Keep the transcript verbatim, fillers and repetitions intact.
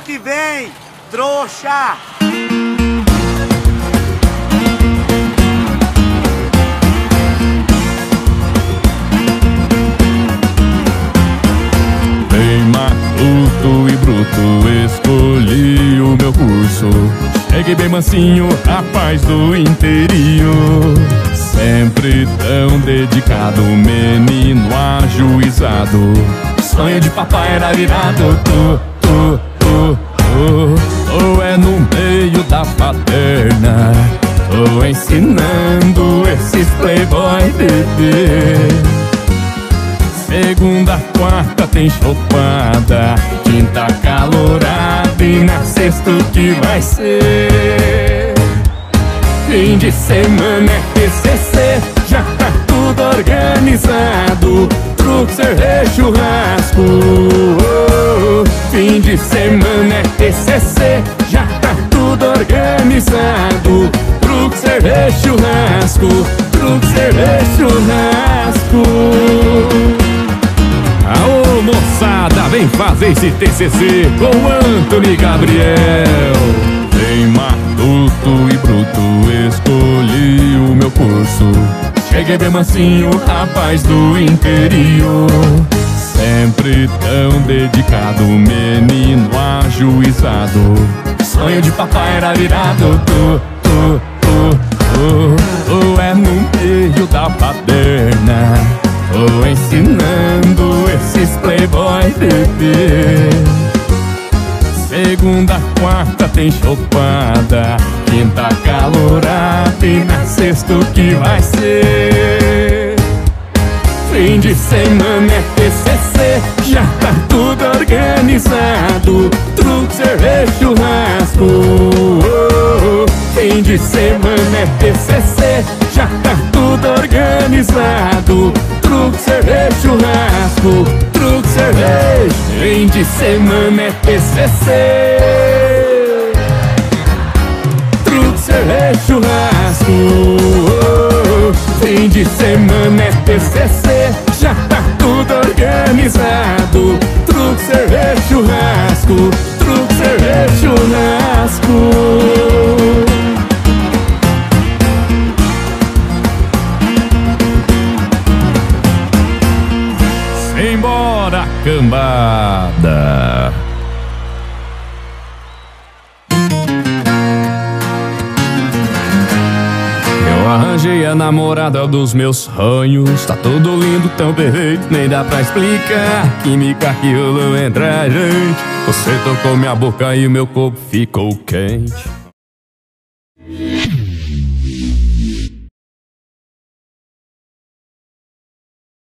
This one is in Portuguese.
que vem, trouxa! Bem matuto e bruto, escolhi o meu curso. Cheguei bem mansinho, rapaz do interior. Sempre tão dedicado, menino ajuizado. Sonho de papai era virado, tu, tu, tu, tu. Ou é no meio da paterna, tô ensinando esses playboy bebê. Segunda, quarta tem chopada, quinta calorada e na sexta o que vai ser? Fim de semana é T C C, já tá tudo organizado. Truque, cerveja, churrasco. Oh, fim de semana é T C C, já tá tudo organizado. Truque, cerveja, churrasco. Truque, cerveja, churrasco. Aô, moçada, vem fazer esse T C C com Antony Gabriel. Bem matuto e bruto, escolhi o meu curso. Cheguei bem mansinho, rapaz do interior. Sempre tão dedicado, menino ajuizado. Sonho de papai era virado, tu, tu, tu, tu. Ou é no meio da paterna, tô ensinando esses playboy bebê. Segunda, quarta tem chopada, quinta calorada e na sexta o que vai ser? Fim de semana é T C C, já tá tudo organizado. Truque, cerveja, churrasco. Oh, fim de semana é T C C, já tá tudo organizado. Truque, cerveja, churrasco. Truque, cerveja. Fim de semana é T C C. Truque, cerveja, churrasco. Oh, fim de semana é T C C, já tá tudo organizado. Truque, cerveja, churrasco. Truque, cerveja, churrasco. Embora, cambada. Eu arranjei a namorada dos meus sonhos. Tá tudo lindo, tão perfeito, nem dá pra explicar. Química que rolou entre a gente. Você tocou minha boca e o meu corpo ficou quente.